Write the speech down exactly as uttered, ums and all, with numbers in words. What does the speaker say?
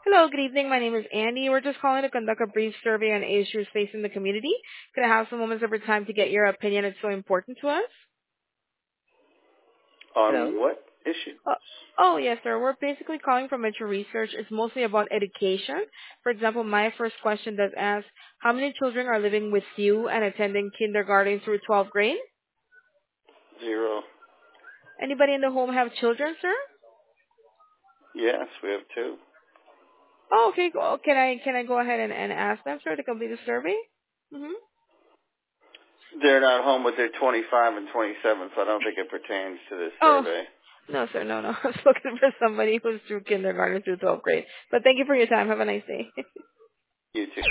Hello, good evening. My name is Andy. We're just calling to conduct a brief survey on issues facing the community. Could I have some moments of your time to get your opinion? It's so important to us. Hello? On what issue? Uh, oh, yes, sir. We're basically calling from Metro Research. It's mostly about education. For example, my first question does ask, how many children are living with you and attending kindergarten through twelfth grade? Zero. Anybody in the home have children, sir? Yes, we have two. Oh, okay. Go- Can I can I go ahead and, and ask them, sir, to complete the survey? Mm-hmm. They're not home, but they're twenty-five and twenty-seven, so I don't think it pertains to this Oh, survey. no, sir, no, no. I'm looking for somebody who's through kindergarten through twelfth grade. But thank you for your time. Have a nice day. You too.